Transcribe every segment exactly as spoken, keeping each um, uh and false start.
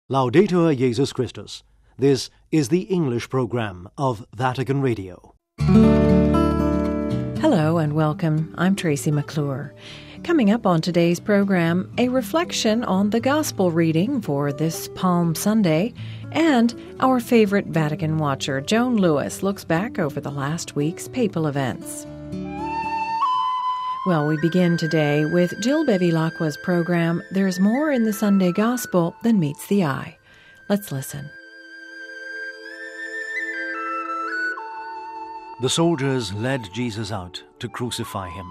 Laudetur Jesus Christus. This is the English program of Vatican Radio. Hello and welcome. I'm Tracy McClure. Coming up on today's program, a reflection on the Gospel reading for this Palm Sunday, and our favorite Vatican watcher, Joan Lewis, looks back over the last week's papal events. Well, we begin today with Jill Bevilacqua's program, There's More in the Sunday Gospel Than Meets the Eye. Let's listen. The soldiers led Jesus out to crucify him.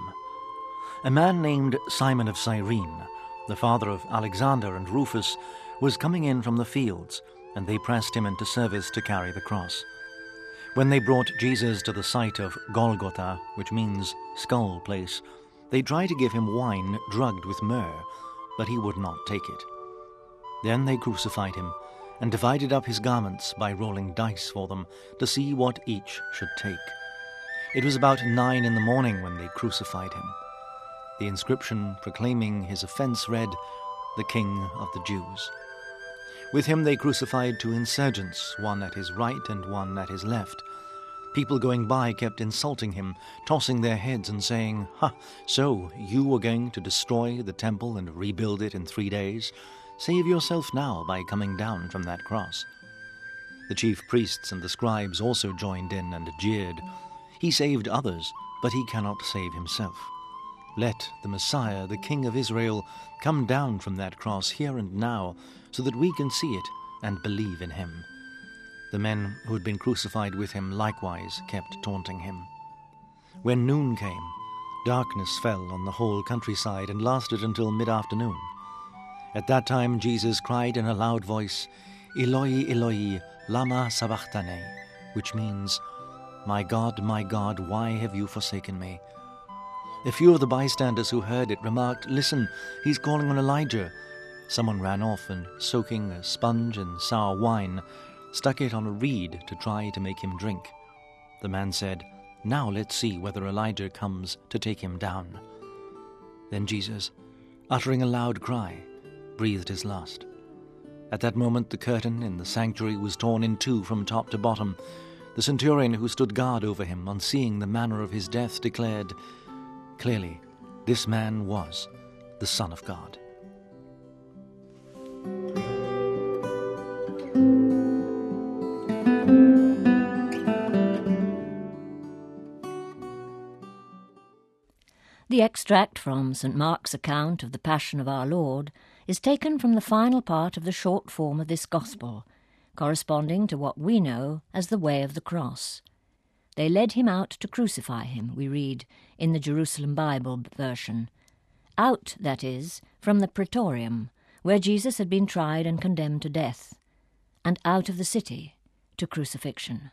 A man named Simon of Cyrene, the father of Alexander and Rufus, was coming in from the fields, and they pressed him into service to carry the cross. When they brought Jesus to the site of Golgotha, which means skull place, they tried to give him wine drugged with myrrh, but he would not take it. Then they crucified him and divided up his garments by rolling dice for them to see what each should take. It was about nine in the morning when they crucified him. The inscription proclaiming his offense read, "The King of the Jews." With him they crucified two insurgents, one at his right and one at his left. People going by kept insulting him, tossing their heads and saying, "Ha, so you are going to destroy the temple and rebuild it in three days? Save yourself now by coming down from that cross." The chief priests and the scribes also joined in and jeered. "He saved others, but he cannot save himself. Let the Messiah, the King of Israel, come down from that cross here and now, so that we can see it and believe in him." The men who had been crucified with him likewise kept taunting him. When noon came, darkness fell on the whole countryside and lasted until mid-afternoon. At that time Jesus cried in a loud voice, "Eloi, Eloi, lama sabachthani," which means, "My God, my God, why have you forsaken me?" A few of the bystanders who heard it remarked, "Listen, he's calling on Elijah." Someone ran off and, soaking a sponge in sour wine, stuck it on a reed to try to make him drink. The man said, "Now let's see whether Elijah comes to take him down." Then Jesus, uttering a loud cry, breathed his last. At that moment the curtain in the sanctuary was torn in two from top to bottom. The centurion who stood guard over him, on seeing the manner of his death, declared, "Clearly, this man was the Son of God." The extract from Saint Mark's account of the Passion of our Lord is taken from the final part of the short form of this Gospel, corresponding to what we know as the Way of the Cross. They led him out to crucify him, we read in the Jerusalem Bible version. Out, that is, from the praetorium, where Jesus had been tried and condemned to death, and out of the city to crucifixion.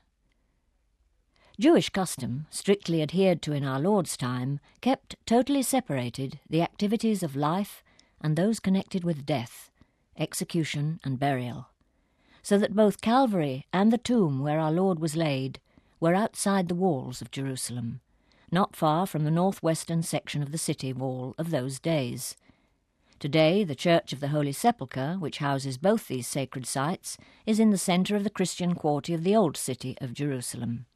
Jewish custom, strictly adhered to in our Lord's time, kept totally separated the activities of life and those connected with death, execution and burial, so that both Calvary and the tomb where our Lord was laid were outside the walls of Jerusalem, not far from the northwestern section of the city wall of those days. Today, the Church of the Holy Sepulchre, which houses both these sacred sites, is in the centre of the Christian quarter of the old city of Jerusalem.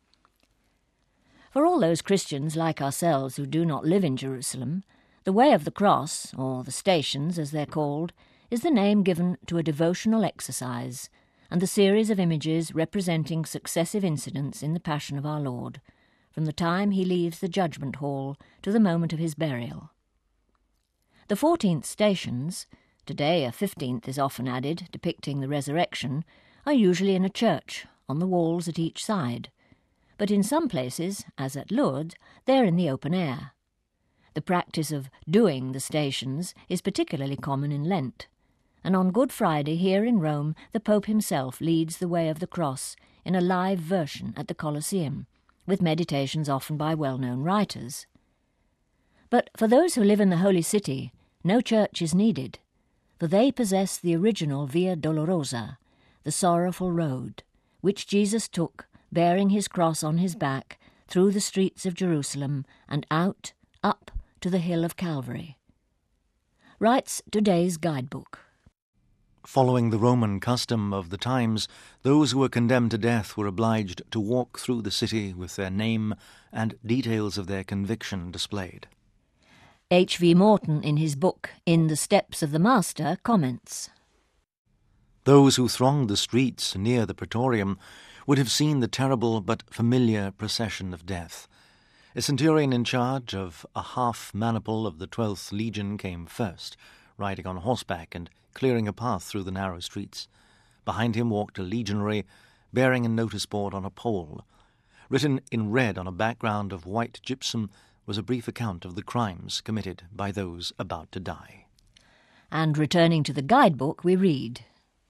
For all those Christians like ourselves who do not live in Jerusalem, the Way of the Cross, or the Stations as they're called, is the name given to a devotional exercise and the series of images representing successive incidents in the Passion of our Lord, from the time he leaves the judgment hall to the moment of his burial. The fourteenth stations, today a fifteenth is often added, depicting the resurrection, are usually in a church, on the walls at each side, but in some places, as at Lourdes, they are in the open air. The practice of doing the stations is particularly common in Lent, and on Good Friday here in Rome the Pope himself leads the Way of the Cross in a live version at the Colosseum, with meditations often by well-known writers. But for those who live in the Holy City, no church is needed, for they possess the original Via Dolorosa, the sorrowful road, which Jesus took, bearing his cross on his back, through the streets of Jerusalem and out, up to the hill of Calvary. Writes today's guidebook. Following the Roman custom of the times, those who were condemned to death were obliged to walk through the city with their name and details of their conviction displayed. H V Morton, in his book In the Steps of the Master, comments, Those who thronged the streets near the Praetorium would have seen the terrible but familiar procession of death. A centurion in charge of a half-maniple of the twelfth Legion came first, riding on horseback and clearing a path through the narrow streets. Behind him walked a legionary, bearing a notice board on a pole. Written in red on a background of white gypsum was a brief account of the crimes committed by those about to die. And returning to the guidebook, we read,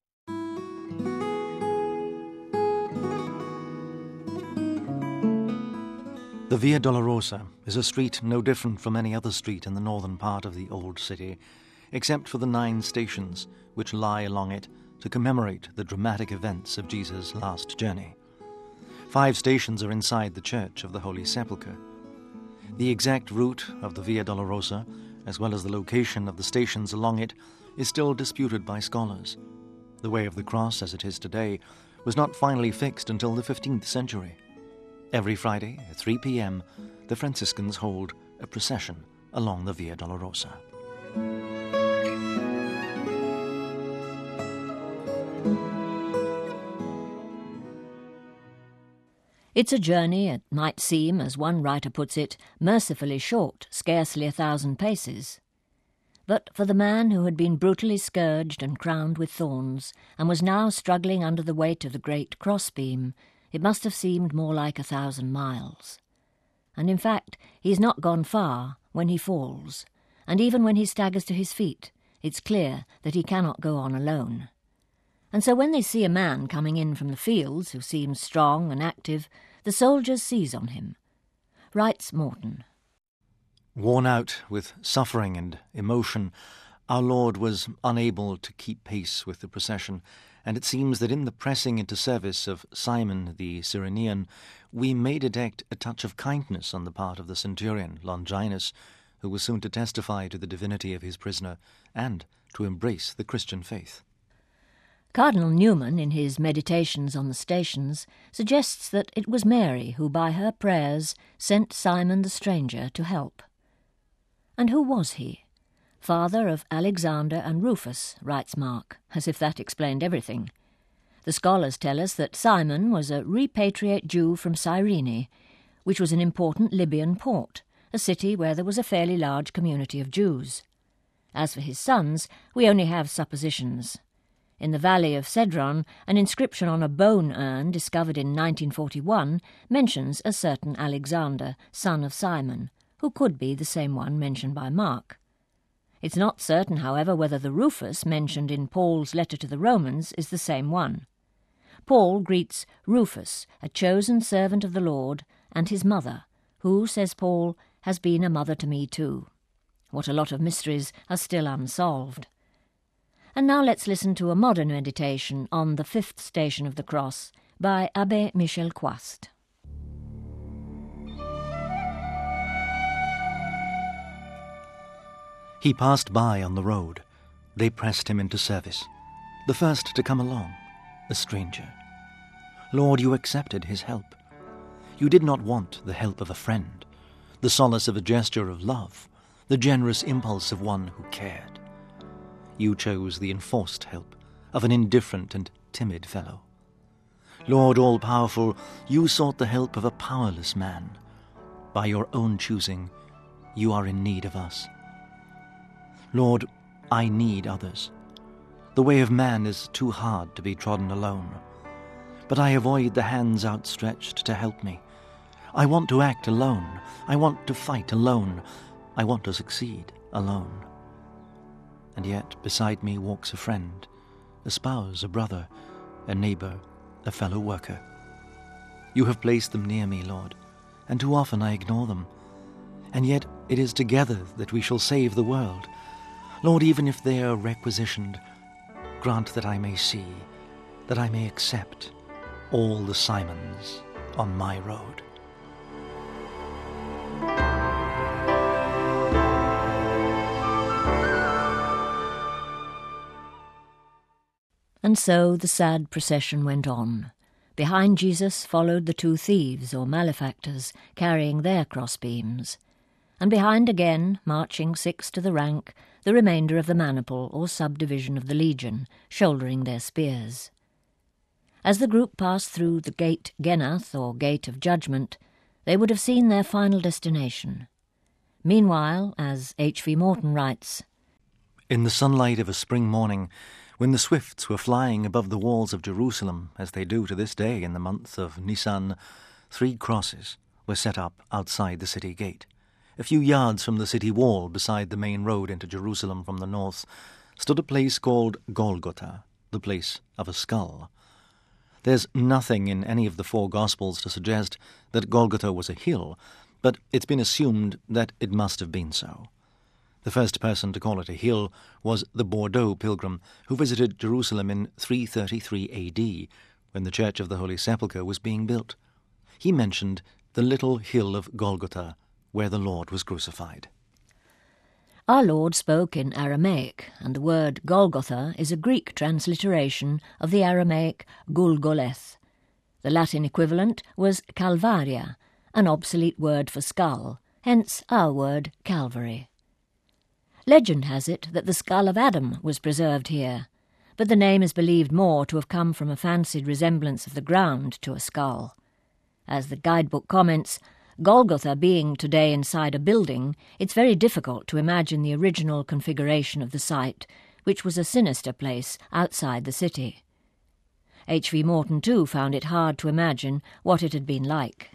The Via Dolorosa is a street no different from any other street in the northern part of the old city, except for the nine stations which lie along it to commemorate the dramatic events of Jesus' last journey. Five stations are inside the Church of the Holy Sepulchre. The exact route of the Via Dolorosa, as well as the location of the stations along it, is still disputed by scholars. The Way of the Cross, as it is today, was not finally fixed until the fifteenth century. Every Friday at three p.m., the Franciscans hold a procession along the Via Dolorosa. It's a journey, it might seem, as one writer puts it, mercifully short, scarcely a thousand paces. But for the man who had been brutally scourged and crowned with thorns, and was now struggling under the weight of the great crossbeam, it must have seemed more like a thousand miles. And in fact, he has not gone far when he falls, and even when he staggers to his feet, it's clear that he cannot go on alone. And so when they see a man coming in from the fields who seems strong and active, the soldiers seize on him. Writes Morton, Worn out with suffering and emotion, our Lord was unable to keep pace with the procession, and it seems that in the pressing into service of Simon the Cyrenian, we may detect a touch of kindness on the part of the centurion, Longinus, who was soon to testify to the divinity of his prisoner and to embrace the Christian faith. Cardinal Newman, in his Meditations on the Stations, suggests that it was Mary who, by her prayers, sent Simon the stranger to help. And who was he? Father of Alexander and Rufus, writes Mark, as if that explained everything. The scholars tell us that Simon was a repatriate Jew from Cyrene, which was an important Libyan port, a city where there was a fairly large community of Jews. As for his sons, we only have suppositions. In the valley of Cedron, an inscription on a bone urn discovered in nineteen forty-one mentions a certain Alexander, son of Simon, who could be the same one mentioned by Mark. It's not certain, however, whether the Rufus mentioned in Paul's letter to the Romans is the same one. Paul greets Rufus, a chosen servant of the Lord, and his mother, who, says Paul, has been a mother to me too. What a lot of mysteries are still unsolved. And now let's listen to a modern meditation on the fifth station of the cross by Abbé Michel Coist. He passed by on the road. They pressed him into service. The first to come along, a stranger. Lord, you accepted his help. You did not want the help of a friend, the solace of a gesture of love, the generous impulse of one who cared. You chose the enforced help of an indifferent and timid fellow. Lord all-powerful, you sought the help of a powerless man. By your own choosing, you are in need of us. Lord, I need others. The way of man is too hard to be trodden alone. But I avoid the hands outstretched to help me. I want to act alone. I want to fight alone. I want to succeed alone. And yet beside me walks a friend, a spouse, a brother, a neighbor, a fellow worker. You have placed them near me, Lord, and too often I ignore them. And yet it is together that we shall save the world. Lord, even if they are requisitioned, grant that I may see, that I may accept all the Simons on my road. And so the sad procession went on. Behind Jesus followed the two thieves or malefactors, carrying their crossbeams. And behind again, marching six to the rank, the remainder of the maniple or subdivision of the legion, shouldering their spears. As the group passed through the gate Genath, or Gate of Judgment, they would have seen their final destination. Meanwhile, as H V Morton writes, "In the sunlight of a spring morning, when the swifts were flying above the walls of Jerusalem, as they do to this day in the month of Nisan, three crosses were set up outside the city gate. A few yards from the city wall, beside the main road into Jerusalem from the north, stood a place called Golgotha, the place of a skull. There's nothing in any of the four Gospels to suggest that Golgotha was a hill, but it's been assumed that it must have been so. The first person to call it a hill was the Bordeaux pilgrim who visited Jerusalem in three thirty-three A D, when the Church of the Holy Sepulchre was being built. He mentioned the little hill of Golgotha, where the Lord was crucified. Our Lord spoke in Aramaic, and the word Golgotha is a Greek transliteration of the Aramaic Gulgoleth. The Latin equivalent was Calvaria, an obsolete word for skull, hence our word Calvary. Legend has it that the skull of Adam was preserved here, but the name is believed more to have come from a fancied resemblance of the ground to a skull. As the guidebook comments, Golgotha being today inside a building, it's very difficult to imagine the original configuration of the site, which was a sinister place outside the city. H V Morton, too, found it hard to imagine what it had been like.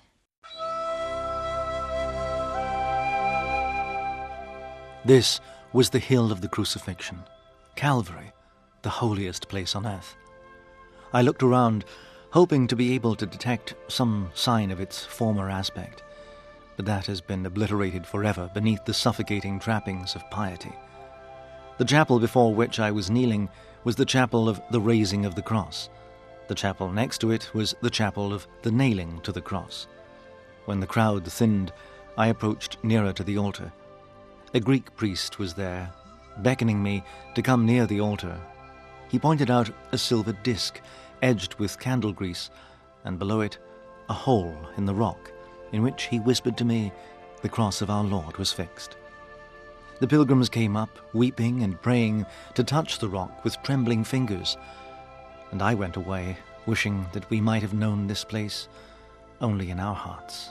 This was the hill of the crucifixion, Calvary, the holiest place on earth. I looked around, hoping to be able to detect some sign of its former aspect, but that has been obliterated forever beneath the suffocating trappings of piety. The chapel before which I was kneeling was the chapel of the raising of the cross. The chapel next to it was the chapel of the nailing to the cross. When the crowd thinned, I approached nearer to the altar. A Greek priest was there, beckoning me to come near the altar. He pointed out a silver disc, edged with candle grease, and below it a hole in the rock, in which he whispered to me the cross of our Lord was fixed. The pilgrims came up, weeping and praying, to touch the rock with trembling fingers, and I went away, wishing that we might have known this place only in our hearts.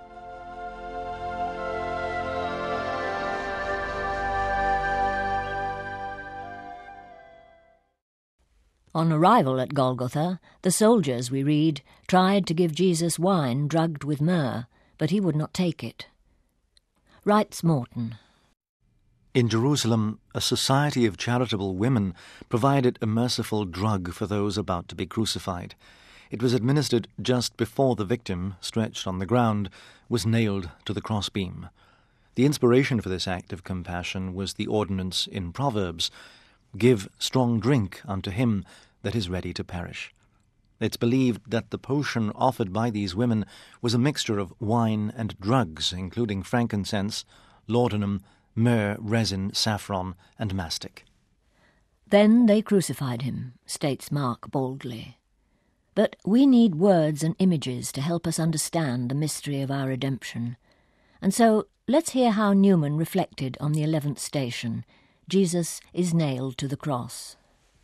On arrival at Golgotha, the soldiers, we read, tried to give Jesus wine drugged with myrrh, but he would not take it. Writes Morton, "In Jerusalem, a society of charitable women provided a merciful drug for those about to be crucified. It was administered just before the victim, stretched on the ground, was nailed to the crossbeam. The inspiration for this act of compassion was the ordinance in Proverbs, 'Give strong drink unto him that is ready to perish.' It's believed that the potion offered by these women was a mixture of wine and drugs, including frankincense, laudanum, myrrh, resin, saffron, and mastic." Then they crucified him, states Mark boldly. But we need words and images to help us understand the mystery of our redemption. And so let's hear how Newman reflected on the eleventh station. Jesus is nailed to the cross.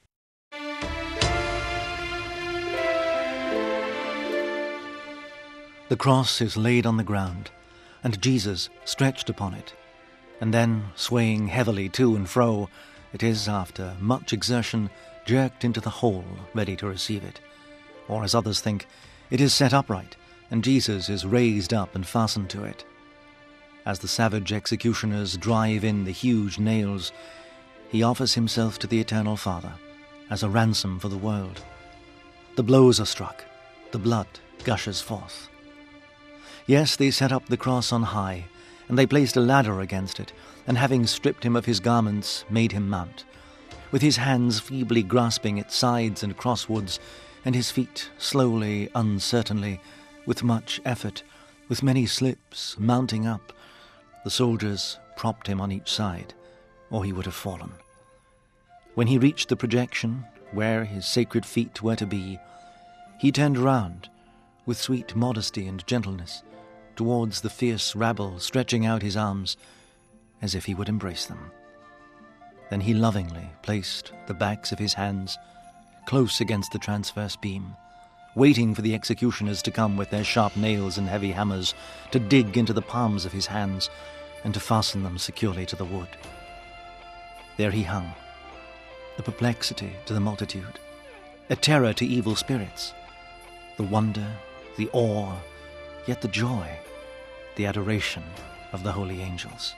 The cross is laid on the ground, and Jesus stretched upon it, and then, swaying heavily to and fro, it is, after much exertion, jerked into the hole, ready to receive it. Or, as others think, it is set upright, and Jesus is raised up and fastened to it. As the savage executioners drive in the huge nails, he offers himself to the Eternal Father as a ransom for the world. The blows are struck, the blood gushes forth. Yes, they set up the cross on high, and they placed a ladder against it, and having stripped him of his garments, made him mount, with his hands feebly grasping its sides and crosswards, and his feet slowly, uncertainly, with much effort, with many slips, mounting up. The soldiers propped him on each side, or he would have fallen. When he reached the projection, where his sacred feet were to be, he turned round, with sweet modesty and gentleness, towards the fierce rabble, stretching out his arms as if he would embrace them. Then he lovingly placed the backs of his hands close against the transverse beam, waiting for the executioners to come with their sharp nails and heavy hammers to dig into the palms of his hands and to fasten them securely to the wood. There he hung, a perplexity to the multitude, a terror to evil spirits, the wonder, the awe, yet the joy, the adoration of the holy angels.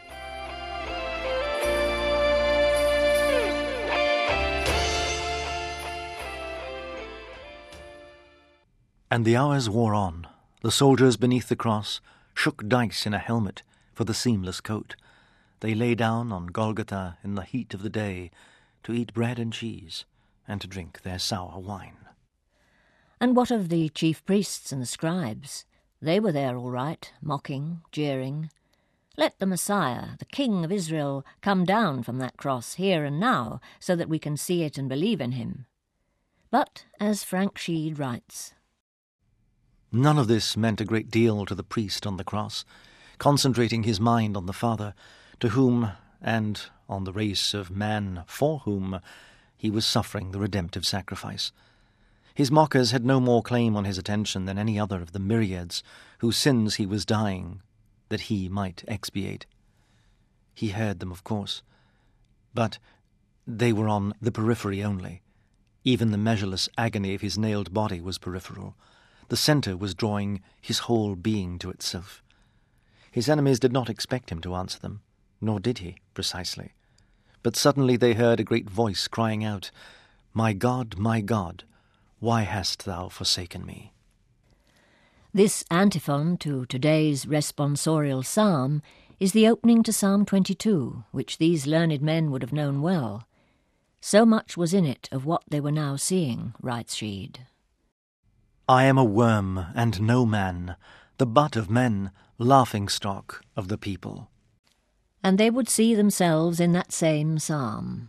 And the hours wore on. The soldiers beneath the cross shook dice in a helmet for the seamless coat. They lay down on Golgotha in the heat of the day to eat bread and cheese and to drink their sour wine. And what of the chief priests and the scribes? They were there all right, mocking, jeering. Let the Messiah, the King of Israel, come down from that cross here and now, so that we can see it and believe in him. But, as Frank Sheed writes, none of this meant a great deal to the priest on the cross, concentrating his mind on the Father, to whom, and on the race of man for whom, he was suffering the redemptive sacrifice. His mockers had no more claim on his attention than any other of the myriads whose sins he was dying that he might expiate. He heard them, of course, but they were on the periphery only. Even the measureless agony of his nailed body was peripheral. The centre was drawing his whole being to itself. His enemies did not expect him to answer them, nor did he, precisely. But suddenly they heard a great voice crying out, "My God, my God, why hast thou forsaken me?" This antiphon to today's responsorial psalm is the opening to Psalm twenty-two, which these learned men would have known well. So much was in it of what they were now seeing, writes Sheed. I am a worm and no man, the butt of men, laughing-stock of the people. And they would see themselves in that same psalm.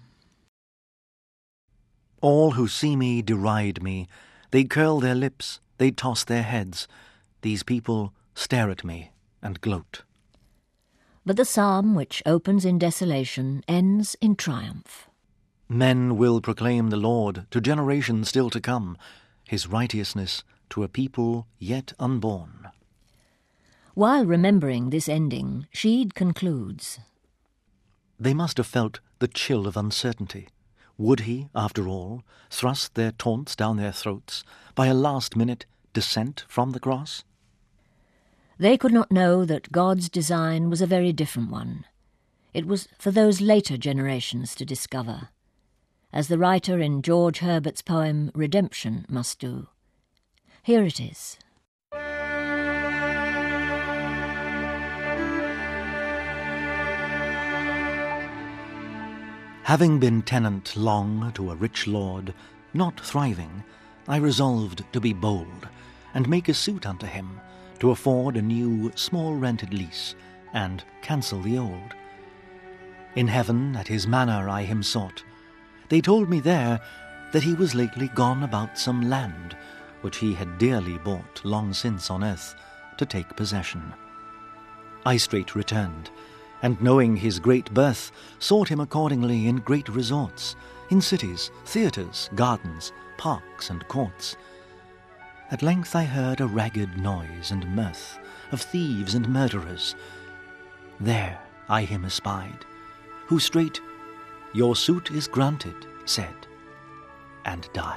All who see me deride me. They curl their lips, they toss their heads. These people stare at me and gloat. But the psalm, which opens in desolation, ends in triumph. Men will proclaim the Lord to generations still to come, his righteousness to a people yet unborn. While remembering this ending, Sheed concludes, they must have felt the chill of uncertainty. Would he, after all, thrust their taunts down their throats by a last-minute descent from the cross? They could not know that God's design was a very different one. It was for those later generations to discover, as the writer in George Herbert's poem Redemption must do. Here it is. Having been tenant long to a rich lord, not thriving, I resolved to be bold, and make a suit unto him, to afford a new small rented lease, and cancel the old. In heaven at his manor I him sought. They told me there that he was lately gone about some land, which he had dearly bought long since on earth, to take possession. I straight returned, and knowing his great birth, sought him accordingly in great resorts, in cities, theatres, gardens, parks, and courts. At length I heard a ragged noise and mirth of thieves and murderers. There I him espied, who straight, "Your suit is granted," said, and died.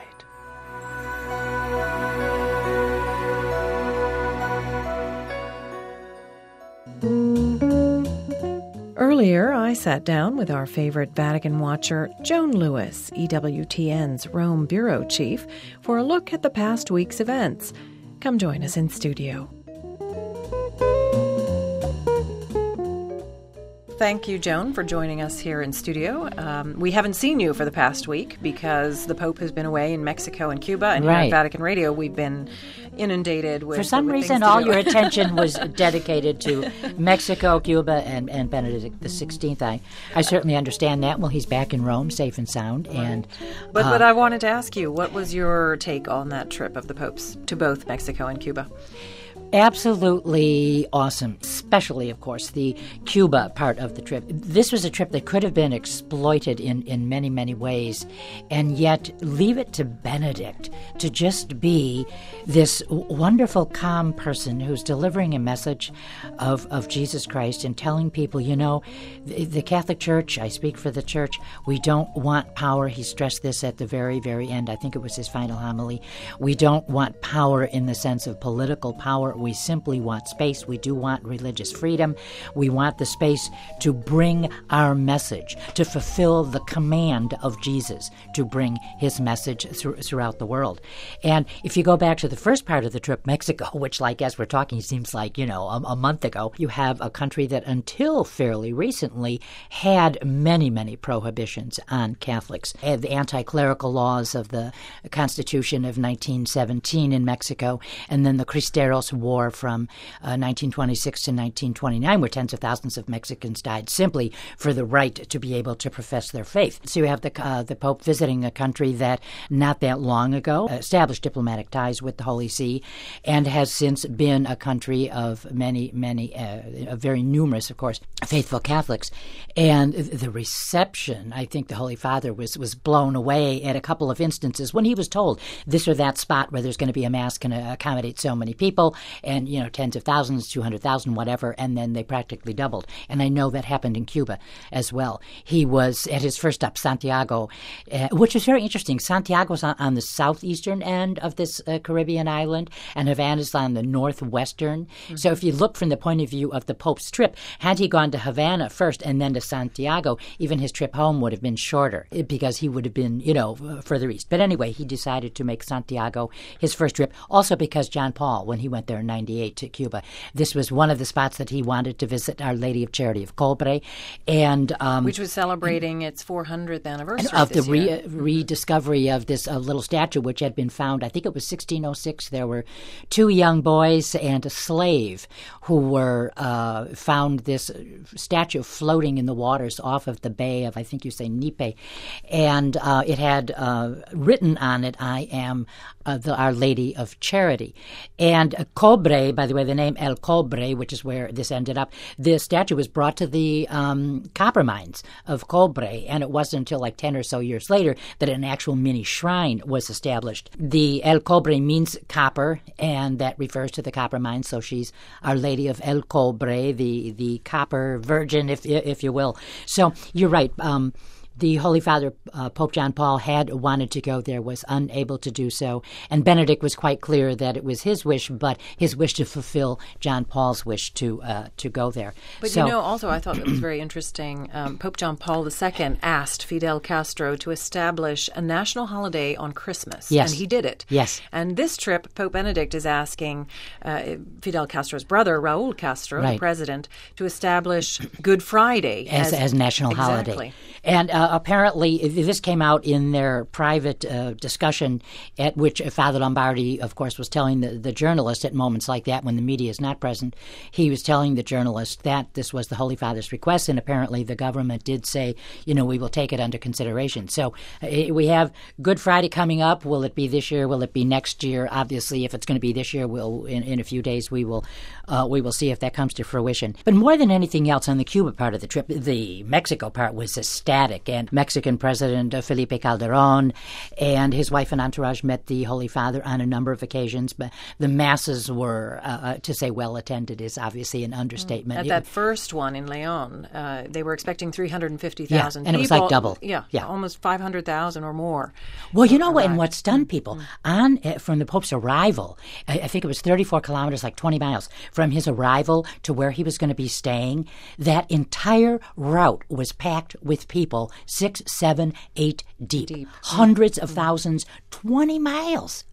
Earlier, I sat down with our favorite Vatican watcher, Joan Lewis, E W T N's Rome Bureau Chief, for a look at the past week's events. Come join us in studio. Thank you, Joan, for joining us here in studio. Um, we haven't seen you for the past week because the Pope has been away in Mexico and Cuba, and right. here at Vatican Radio we've been inundated with. For some with reason, all your attention was dedicated to Mexico, Cuba, and, and Benedict the sixteenth. I, I certainly understand that. Well, he's back in Rome, safe and sound. Right. And but uh, but I wanted to ask you, what was your take on that trip of the Pope's to both Mexico and Cuba? Absolutely awesome, especially, of course, the Cuba part of the trip. This was a trip that could have been exploited in, in many, many ways, and yet leave it to Benedict to just be this wonderful, calm person who's delivering a message of, of Jesus Christ and telling people, you know, the, the Catholic Church, I speak for the Church, we don't want power. He stressed this at the very, very end. I think it was his final homily. We don't want power in the sense of political power. We simply want space. We do want religious freedom. We want the space to bring our message, to fulfill the command of Jesus, to bring his message through, throughout the world. And if you go back to the first part of the trip, Mexico, which, like, as we're talking, seems like, you know, a, a month ago, you have a country that until fairly recently had many, many prohibitions on Catholics. And the anti-clerical laws of the Constitution of nineteen seventeen in Mexico, and then the Cristeros War from uh, nineteen twenty-six to nineteen twenty-nine, where tens of thousands of Mexicans died simply for the right to be able to profess their faith. So you have the uh, the Pope visiting a country that not that long ago established diplomatic ties with the Holy See and has since been a country of many, many, uh, very numerous, of course, faithful Catholics. And the reception, I think the Holy Father was, was blown away at a couple of instances when he was told this or that spot where there's going to be a mass can accommodate so many people, and, you know, tens of thousands, two hundred thousand, whatever, and then they practically doubled. And I know that happened in Cuba as well. He was at his first stop, Santiago, uh, which was very interesting. Santiago's on, on the southeastern end of this uh, Caribbean island, and Havana's on the northwestern. Mm-hmm. So if you look from the point of view of the Pope's trip, had he gone to Havana first and then to Santiago, even his trip home would have been shorter because he would have been, you know, further east. But anyway, he decided to make Santiago his first trip, also because John Paul, when he went there in ninety-eight to Cuba, this was one of the spots that he wanted to visit, Our Lady of Charity of Cobre, and um, which was celebrating its four hundredth anniversary of the this year. Re- rediscovery of this uh, little statue, which had been found. I think it was sixteen oh six. There were two young boys and a slave who were uh, found this statue floating in the waters off of the bay of, I think you say, Nipe, and uh, it had uh, written on it, "I am uh, the Our Lady of Charity." And uh, Cobre, by the way, the name El Cobre, which is where this ended up, the statue was brought to the um, copper mines of Cobre, and it wasn't until like ten or so years later that an actual mini shrine was established. The El Cobre means copper, and that refers to the copper mines, so she's Our Lady of El Cobre, the, the copper virgin, if if you will. So you're right. Um, The Holy Father, uh, Pope John Paul, had wanted to go there, was unable to do so. And Benedict was quite clear that it was his wish, but his wish to fulfill John Paul's wish to uh, to go there. But, so, you know, also I thought it was very interesting. Um, Pope John Paul the Second asked Fidel Castro to establish a national holiday on Christmas. Yes. And he did it. Yes. And this trip, Pope Benedict is asking uh, Fidel Castro's brother, Raul Castro, right. the president, to establish Good Friday as, as, as national exactly. holiday. And uh, apparently, this came out in their private uh, discussion, at which Father Lombardi, of course, was telling the, the journalist at moments like that when the media is not present. He was telling the journalist that this was the Holy Father's request, and apparently the government did say, you know, we will take it under consideration. So uh, we have Good Friday coming up. Will it be this year? Will it be next year? Obviously, if it's going to be this year, we'll in, in a few days we will uh, we will see if that comes to fruition. But more than anything else, on the Cuba part of the trip, the Mexico part was ecstatic. And Mexican President Felipe Calderón and his wife and entourage met the Holy Father on a number of occasions. But the masses were, uh, to say well attended is obviously an understatement. At it, that first one in Leon, uh, they were expecting three hundred fifty thousand yeah, and people. it was like double. Yeah, yeah. almost five hundred thousand or more. Well, you know what? arrived. And what stunned people, on uh, from the Pope's arrival, I, I think it was thirty-four kilometers, like twenty miles, from his arrival to where he was going to be staying, that entire route was packed with people, six, seven, eight deep. deep. Hundreds of thousands, twenty miles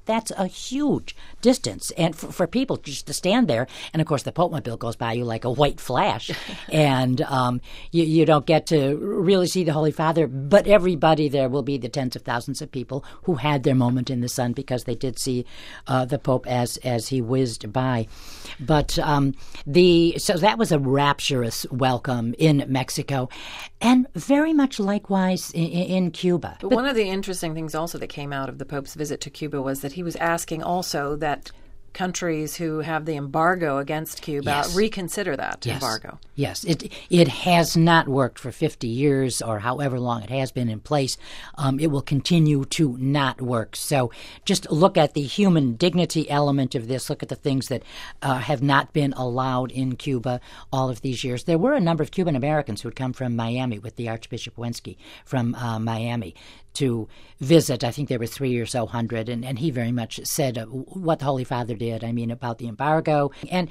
That's a huge distance. And for, for people just to stand there, and of course the Pope-mobile goes by you like a white flash, and um, you, you don't get to really see the Holy Father, but everybody there will be the tens of thousands of people who had their moment in the sun because they did see uh, the Pope as as he whizzed by. But um, the so that was a rapturous welcome in Mexico, and very much likewise in, in Cuba. But, but one of the interesting things also that came out of the Pope's visit to Cuba was that he was asking also that countries who have the embargo against Cuba yes. reconsider that yes. embargo. Yes, it it has not worked for fifty years or however long it has been in place. Um, it will continue to not work. So just look at the human dignity element of this. Look at the things that uh, have not been allowed in Cuba all of these years. There were a number of Cuban Americans who had come from Miami with the Archbishop Wensky from uh, Miami to visit. I think there were three or so hundred, and, and he very much said uh, what the Holy Father did, I mean, about the embargo and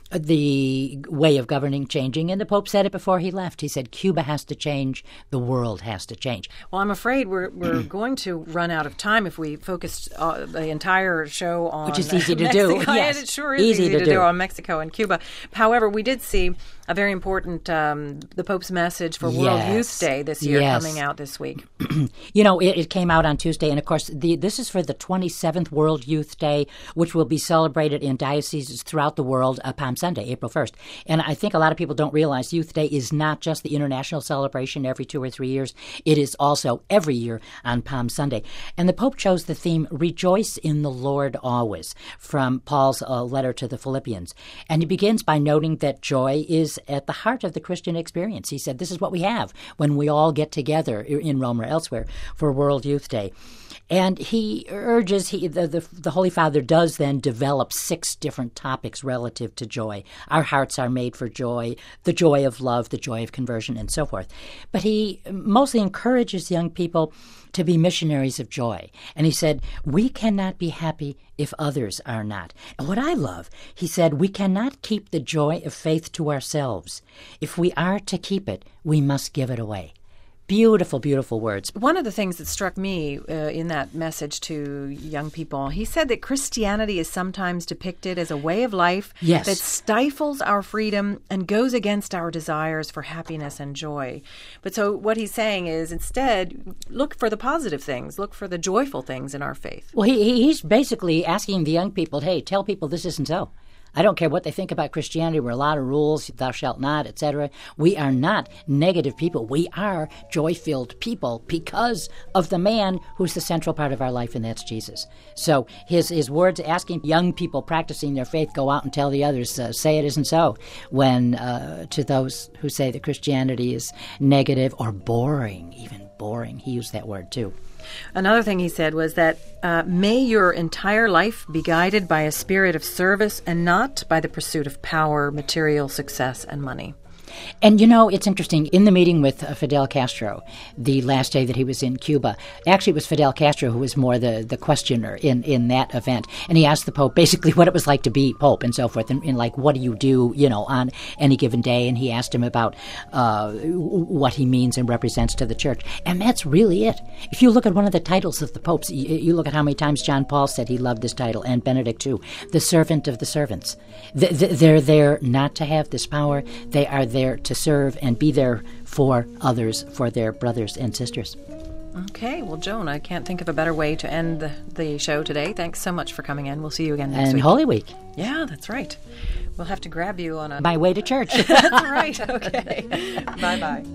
the way of governing changing. And the Pope said it before he left. He said, Cuba has to change, the world has to change. Well, I'm afraid we're we're going to run out of time if we focused uh, the entire show on Which is easy to Mexico. do. Yes. It sure is easy, easy to, to do. do on Mexico and Cuba. However, we did see a very important, um, the Pope's message for World yes. Youth Day this year yes. coming out this week. You know, it, it came out on Tuesday, and of course, the, this is for the twenty-seventh World Youth Day, which will be celebrated in dioceses throughout the world uh, Palm Sunday, April first. And I think a lot of people don't realize Youth Day is not just the international celebration every two or three years. It is also every year on Palm Sunday. And the Pope chose the theme, Rejoice in the Lord Always, from Paul's uh, letter to the Philippians. And he begins by noting that joy is at the heart of the Christian experience. He said, this is what we have when we all get together in Rome or elsewhere for World Youth Day. And he urges, he, the, the, the Holy Father does then develop six different topics relative to joy. Our hearts are made for joy, the joy of love, the joy of conversion, and so forth. But he mostly encourages young people to be missionaries of joy. And he said, we cannot be happy if others are not. And what I love, he said, we cannot keep the joy of faith to ourselves. If we are to keep it, we must give it away. Beautiful, beautiful words. One of the things that struck me uh, in that message to young people, he said that Christianity is sometimes depicted as a way of life yes. that stifles our freedom and goes against our desires for happiness and joy. But so what he's saying is instead, look for the positive things, look for the joyful things in our faith. Well, he, he's basically asking the young people, hey, tell people this isn't so. I don't care what they think about Christianity. We're a lot of rules, thou shalt not, et cetera. We are not negative people. We are joy-filled people because of the man who's the central part of our life, and that's Jesus. So his his words asking young people practicing their faith, go out and tell the others, uh, say it isn't so, when uh, to those who say that Christianity is negative or boring, even boring. He used that word too. Another thing he said was that uh, may your entire life be guided by a spirit of service and not by the pursuit of power, material success, and money. And, you know, it's interesting. In the meeting with uh, Fidel Castro, the last day that he was in Cuba, actually it was Fidel Castro who was more the, the questioner in, in that event. And he asked the Pope basically what it was like to be Pope and so forth. And, and like, what do you do, you know, on any given day? And he asked him about uh, what he means and represents to the Church. And that's really it. If you look at one of the titles of the popes, you, you look at how many times John Paul said he loved this title, and Benedict too, the servant of the servants. They're there not to have this power. They are there to serve and be there for others, for their brothers and sisters. Okay, well, Joan, I can't think of a better way to end the, the show today. Thanks so much for coming in. We'll see you again next and week. And Holy Week. Yeah, that's right. We'll have to grab you on a... My way to church. That's right. Okay. Bye-bye.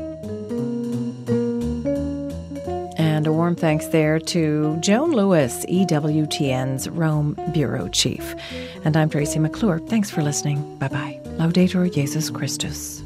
And a warm thanks there to Joan Lewis, E W T N's Rome Bureau Chief. And I'm Tracy McClure. Thanks for listening. Bye-bye. Laudetur Jesus Christus.